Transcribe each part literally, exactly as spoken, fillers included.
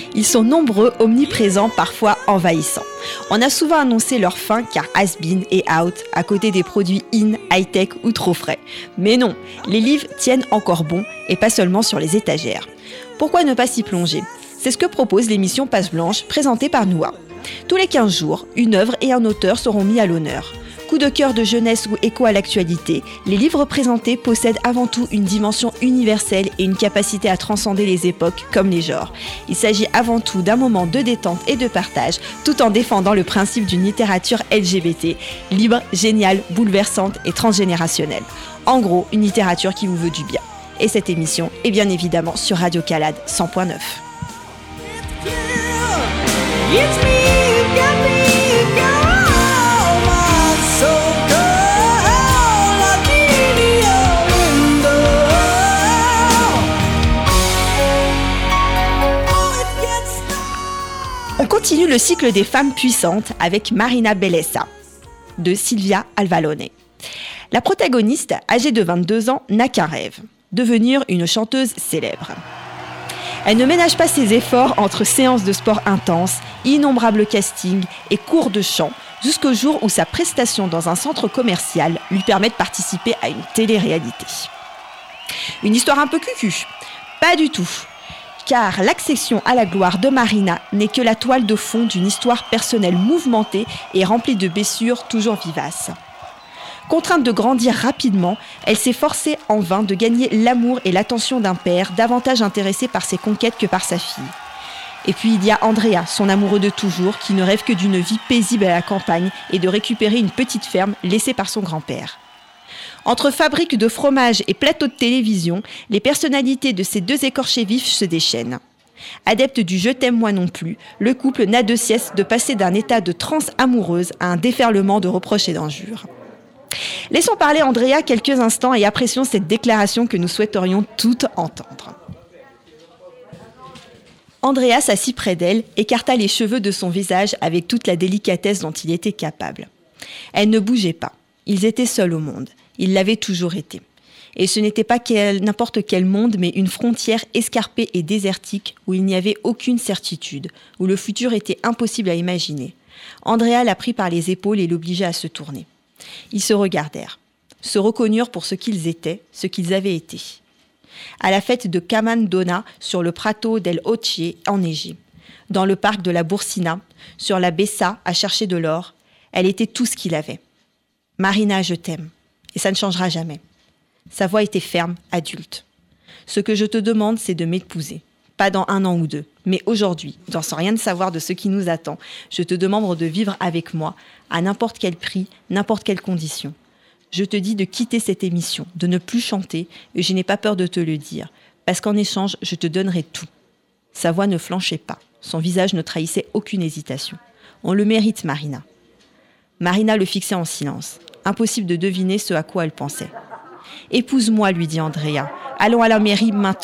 Ils sont nombreux, omniprésents, parfois envahissants. On a souvent annoncé leur fin car has-been et out, à côté des produits in, high-tech ou trop frais. Mais non, les livres tiennent encore bon et pas seulement sur les étagères. Pourquoi ne pas s'y plonger ? C'est ce que propose l'émission Page Blanche, présentée par Noua. Tous les quinze jours, une œuvre et un auteur seront mis à l'honneur. Coup de cœur de jeunesse ou écho à l'actualité, les livres présentés possèdent avant tout une dimension universelle et une capacité à transcender les époques comme les genres. Il s'agit avant tout d'un moment de détente et de partage, tout en défendant le principe d'une littérature L G B T, libre, géniale, bouleversante et transgénérationnelle. En gros, une littérature qui vous veut du bien. Et cette émission est bien évidemment sur Radio Calade cent point neuf. It's me, you got me, girl. On continue le cycle des femmes puissantes avec Marina Bellessa, de Silvia Alvalone. La protagoniste, âgée de vingt-deux ans, n'a qu'un rêve, devenir une chanteuse célèbre. Elle ne ménage pas ses efforts entre séances de sport intenses, innombrables castings et cours de chant, jusqu'au jour où sa prestation dans un centre commercial lui permet de participer à une télé-réalité. Une histoire un peu cucu ? Pas du tout. Car l'accession à la gloire de Marina n'est que la toile de fond d'une histoire personnelle mouvementée et remplie de blessures toujours vivaces. Contrainte de grandir rapidement, elle s'est forcée en vain de gagner l'amour et l'attention d'un père davantage intéressé par ses conquêtes que par sa fille. Et puis il y a Andrea, son amoureux de toujours, qui ne rêve que d'une vie paisible à la campagne et de récupérer une petite ferme laissée par son grand-père. Entre fabriques de fromage et plateaux de télévision, les personnalités de ces deux écorchés vifs se déchaînent. Adepte du « je t'aime moi non plus », le couple n'a de cesse de passer d'un état de transe amoureuse à un déferlement de reproches et d'injures. Laissons parler Andrea quelques instants et apprécions cette déclaration que nous souhaiterions toutes entendre. Andrea s'assit près d'elle, écarta les cheveux de son visage avec toute la délicatesse dont il était capable. Elle ne bougeait pas. Ils étaient seuls au monde. Ils l'avaient toujours été. Et ce n'était pas quel, n'importe quel monde, mais une frontière escarpée et désertique où il n'y avait aucune certitude, où le futur était impossible à imaginer. Andrea la prit par les épaules et l'obligea à se tourner. Ils se regardèrent, se reconnurent pour ce qu'ils étaient, ce qu'ils avaient été. À la fête de Camandona, sur le prato del Oce, enneigé, dans le parc de la Boursina, sur la Bessa, à chercher de l'or, elle était tout ce qu'il avait. « Marina, je t'aime, et ça ne changera jamais. » Sa voix était ferme, adulte. « Ce que je te demande, c'est de m'épouser. Pas dans un an ou deux, mais aujourd'hui, dans sans rien de savoir de ce qui nous attend, je te demande de vivre avec moi, à n'importe quel prix, n'importe quelle condition. Je te dis de quitter cette émission, de ne plus chanter, et je n'ai pas peur de te le dire, parce qu'en échange, je te donnerai tout. » Sa voix ne flanchait pas, son visage ne trahissait aucune hésitation. « On le mérite, Marina. » Marina le fixait en silence. Impossible de deviner ce à quoi elle pensait. « Épouse-moi, lui dit Andrea. Allons à la mairie maintenant. »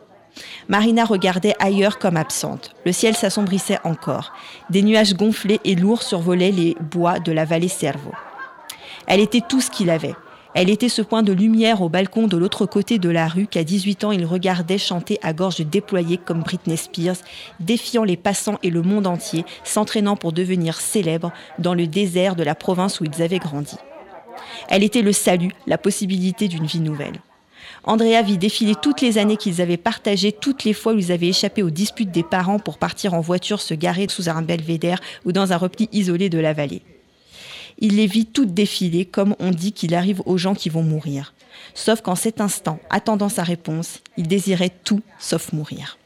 Marina regardait ailleurs comme absente. Le ciel s'assombrissait encore. Des nuages gonflés et lourds survolaient les bois de la vallée Servo. Elle était tout ce qu'il avait. Elle était ce point de lumière au balcon de l'autre côté de la rue qu'à dix-huit ans il regardait chanter à gorge déployée comme Britney Spears, défiant les passants et le monde entier, s'entraînant pour devenir célèbre dans le désert de la province où ils avaient grandi. Elle était le salut, la possibilité d'une vie nouvelle. Andrea vit défiler toutes les années qu'ils avaient partagées, toutes les fois où ils avaient échappé aux disputes des parents pour partir en voiture se garer sous un belvédère ou dans un repli isolé de la vallée. Il les vit toutes défiler comme on dit qu'il arrive aux gens qui vont mourir. Sauf qu'en cet instant, attendant sa réponse, il désirait tout sauf mourir.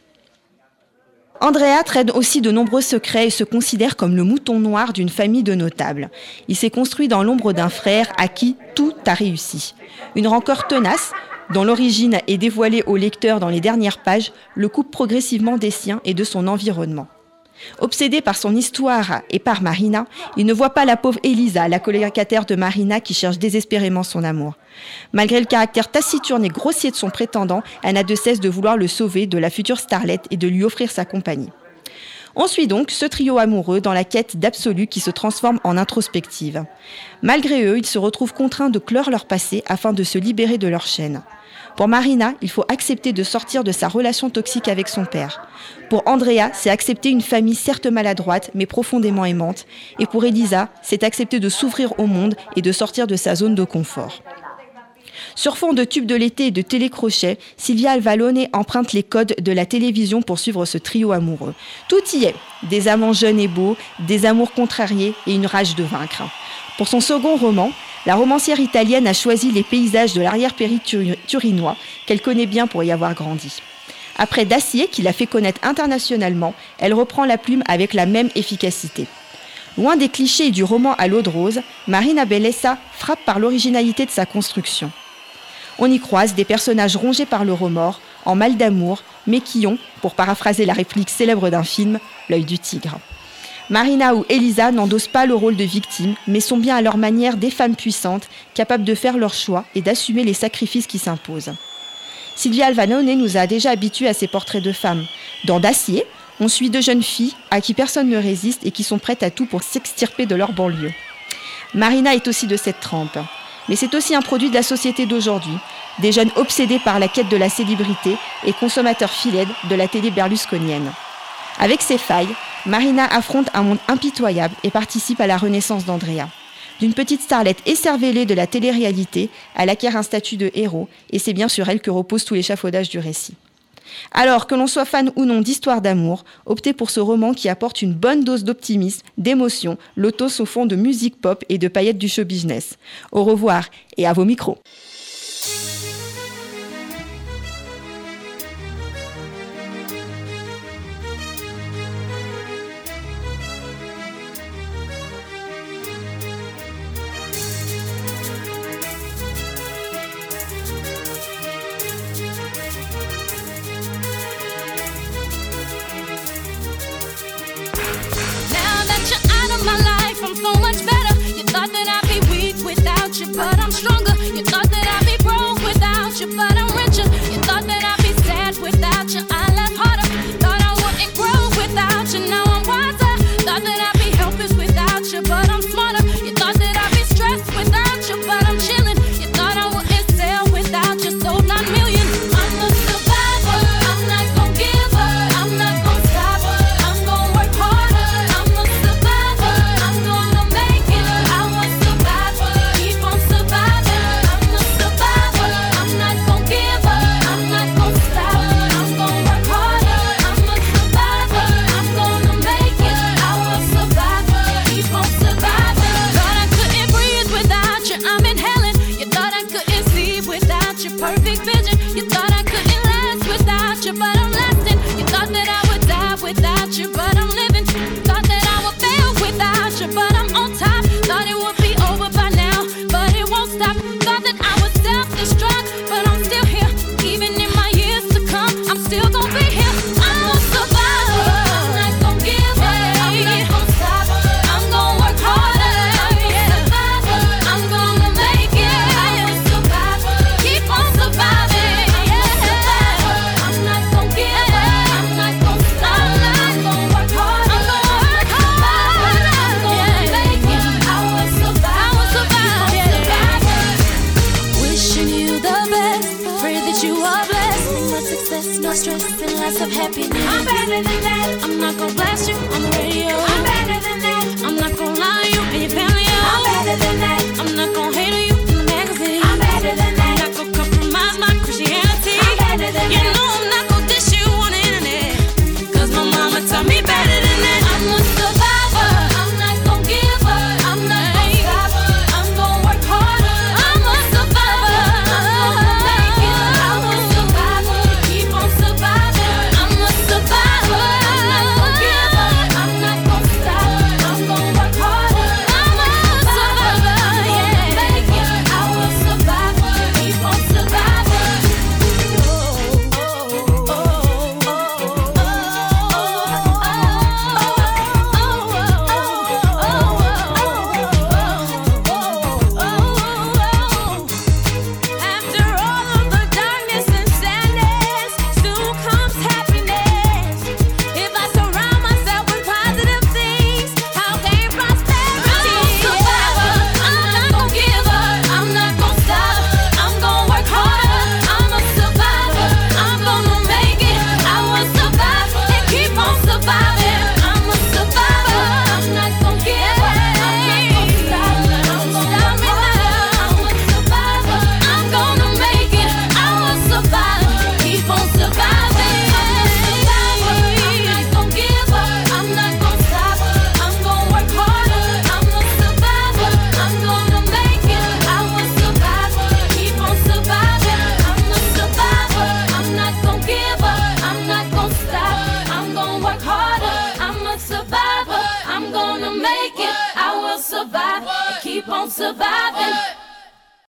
Andrea traîne aussi de nombreux secrets et se considère comme le mouton noir d'une famille de notables. Il s'est construit dans l'ombre d'un frère à qui tout a réussi. Une rancœur tenace, dont l'origine est dévoilée au lecteur dans les dernières pages, le coupe progressivement des siens et de son environnement. Obsédé par son histoire et par Marina, il ne voit pas la pauvre Elisa, la colocataire de Marina qui cherche désespérément son amour. Malgré le caractère taciturne et grossier de son prétendant, elle n'a de cesse de vouloir le sauver de la future starlette et de lui offrir sa compagnie. On suit donc ce trio amoureux dans la quête d'absolu qui se transforme en introspective. Malgré eux, ils se retrouvent contraints de clore leur passé afin de se libérer de leur chaîne. Pour Marina, il faut accepter de sortir de sa relation toxique avec son père. Pour Andrea, c'est accepter une famille certes maladroite, mais profondément aimante. Et pour Elisa, c'est accepter de s'ouvrir au monde et de sortir de sa zone de confort. Sur fond de tubes de l'été et de télécrochets, Silvia Alvalone emprunte les codes de la télévision pour suivre ce trio amoureux. Tout y est, des amants jeunes et beaux, des amours contrariés et une rage de vaincre. Pour son second roman, la romancière italienne a choisi les paysages de l'arrière-pays turinois qu'elle connaît bien pour y avoir grandi. Après Dacier, qui l'a fait connaître internationalement, elle reprend la plume avec la même efficacité. Loin des clichés et du roman à l'eau de rose, Marina Bellessa frappe par l'originalité de sa construction. On y croise des personnages rongés par le remords, en mal d'amour, mais qui ont, pour paraphraser la réplique célèbre d'un film, l'œil du tigre. Marina ou Elisa n'endossent pas le rôle de victime, mais sont bien à leur manière des femmes puissantes, capables de faire leurs choix et d'assumer les sacrifices qui s'imposent. Silvia Alvalone nous a déjà habitués à ces portraits de femmes. Dans Dacier, on suit deux jeunes filles à qui personne ne résiste et qui sont prêtes à tout pour s'extirper de leur banlieue. Marina est aussi de cette trempe. Mais c'est aussi un produit de la société d'aujourd'hui, des jeunes obsédés par la quête de la célébrité et consommateurs fidèles de la télé berlusconienne. Avec ses failles, Marina affronte un monde impitoyable et participe à la renaissance d'Andrea. D'une petite starlette écervélée de la télé-réalité, elle acquiert un statut de héros, et c'est bien sur elle que repose tout l'échafaudage du récit. Alors, que l'on soit fan ou non d'histoire d'amour, optez pour ce roman qui apporte une bonne dose d'optimisme, d'émotion, lotos au fond de musique pop et de paillettes du show business. Au revoir et à vos micros. My life, I'm so much better. You thought that I'd be weak without you, but I'm stronger. You thought that I'd be broke without you, but I'm richer. You thought that I'd be sad without you, I laugh harder. Thought I wouldn't grow without you, now I'm wiser. Thought that I'd be helpless without you, but I'm smarter. You thought that I'd be stressed without you, but I'm chilling. You thought I wouldn't sell without you, sold nine million. I'm a survivor, I'm not gon' give up, I'm not gon' stop, I'm gon' work harder. I'm a survivor, I'm gonna make it. I was survivor, keep on surviving. I'm a survivor, I'm not gon' give up, I'm not gon' stop, I'm gon' work harder. I'm a survivor, I'm gonna make it. I was survivor, keep on surviving. Thought I couldn't breathe without you, I'm inhaling. You thought I couldn't see without your perfect vision. You thought I couldn't last without you, but I'm lasting. You thought that I would die without you, but I'm living. Thought that I would fail without you, but I'm on top. Thought it would be over by now, but it won't stop. Thought that I would self-destruct, but I'm still here. Even in my years to come, I'm still gonna be here. I'm a survivor, I'm not gonna give up, I'm not gonna stop, I'm gonna work harder. I'm a survivor, I'm gonna make it. I'm a survivor, keep on surviving. I'm a survivor, I'm not gonna give up, I'm not gonna stop, I'm gonna work harder. I'm gonna work harder. I'm gonna make it. I will survive, I will survive, keep on surviving. Wishing you the best, pray that you are blessed. Much success, no stress, and lots of happiness. I'm better than that. I'm not gonna blast you on the radio. I'm better than that. I'm not gonna lie to you and your family. I'm better than that. I'm not gonna hate on you in the magazine. I'm better than that. I'm not gonna compromise my Christianity. I'm better than that. You know I'm not gonna dish you on the internet, cause my mama taught me better than that. I'm a survivor, I'm not gonna give up, I'm not gonna stop, I'm gonna work harder. I'm a survivor, I'm gonna make it. I'm a survivor, keep on surviving. I'm a survivor, I'm not gonna give up, I'm not gonna stop, I'm gonna work harder. I'm a survivor, yeah. surviving.